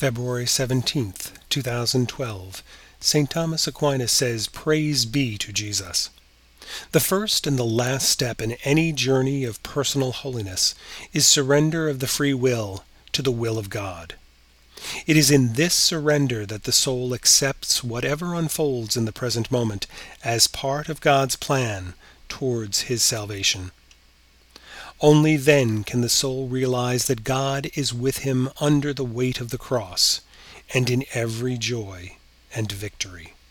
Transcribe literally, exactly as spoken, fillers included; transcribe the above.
February seventeenth, two thousand twelve, Saint Thomas Aquinas says, "Praise be to Jesus." The first and the last step in any journey of personal holiness is surrender of the free will to the will of God. It is in this surrender that the soul accepts whatever unfolds in the present moment as part of God's plan towards His salvation. Only then can the soul realize that God is with him under the weight of the cross, and in every joy and victory.